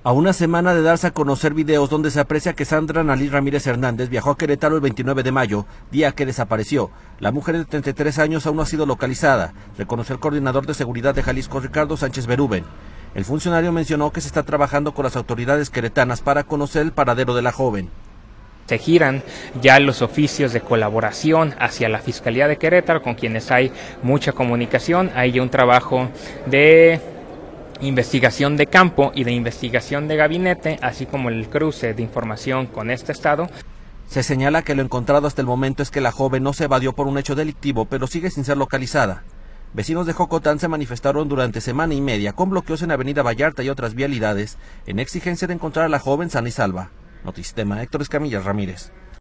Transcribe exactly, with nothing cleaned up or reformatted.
A una semana de darse a conocer videos donde se aprecia que Sandra Annalise Ramírez Hernández viajó a Querétaro el veintinueve de mayo, día que desapareció, la mujer de treinta y tres años aún no ha sido localizada, reconoció el coordinador de seguridad de Jalisco, Ricardo Sánchez Berúben. El funcionario mencionó que se está trabajando con las autoridades queretanas para conocer el paradero de la joven. Se giran ya los oficios de colaboración hacia la Fiscalía de Querétaro, con quienes hay mucha comunicación. Hay ya un trabajo de investigación de campo y de investigación de gabinete, así como el cruce de información con este estado. Se señala que lo encontrado hasta el momento es que la joven no se evadió por un hecho delictivo, pero sigue sin ser localizada. Vecinos de Jocotán se manifestaron durante semana y media con bloqueos en Avenida Vallarta y otras vialidades en exigencia de encontrar a la joven sana y salva. Notisistema, Héctor Escamilla Ramírez.